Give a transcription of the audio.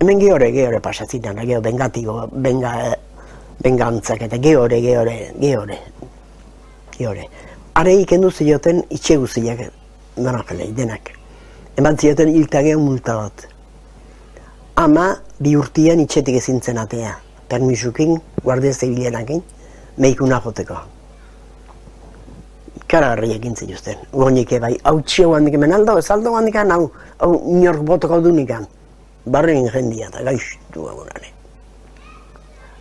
Hemen gehore pasazinan, geho bengatigo, bengantzak eta gehore. Are ikendu zioten itxe guziak, denak. Eman zioten hiltageo multa bat. Ama bi urtian itxetik ezintzen atea, permisukin, guardia zibilenakin, meikuna joteko. Karagarri egin zituzten, gonik bai, hau txio handik hemen aldo, ez aldo handik hau inork botoko du nikan. Barren jendia eta gaiztu agunane.